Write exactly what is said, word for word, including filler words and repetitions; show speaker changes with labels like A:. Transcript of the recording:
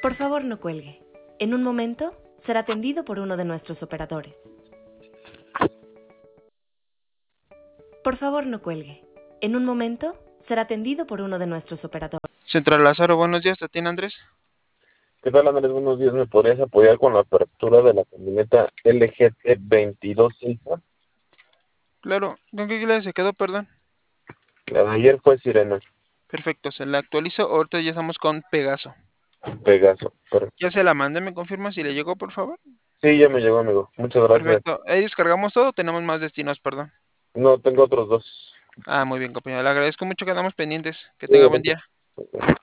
A: Por favor, no cuelgue. En un momento será atendido por uno de nuestros operadores. Por favor, no cuelgue. En un momento será atendido por uno de nuestros operadores.
B: Central Lázaro, buenos días, ¿te atiende Andrés?
C: ¿Qué tal, Andrés? Buenos días. ¿Me podrías apoyar con la apertura de la camioneta L G T veintidós Ultra?
B: Claro, ¿con qué clase se quedó, perdón?
C: La de ayer fue Sirena.
B: Perfecto, se la actualizo, ahorita ya estamos con Pegaso.
C: Pegaso. Per-
B: Ya se la mandé, ¿me confirma si le llegó, por favor?
C: Sí, ya me llegó, amigo. Muchas gracias.
B: Perfecto, ahí descargamos todo, tenemos más destinos, perdón.
C: No, tengo otros dos.
B: Ah, muy bien, compañero, le agradezco mucho, quedamos pendientes. Que tenga buen
C: Igualmente.
B: día.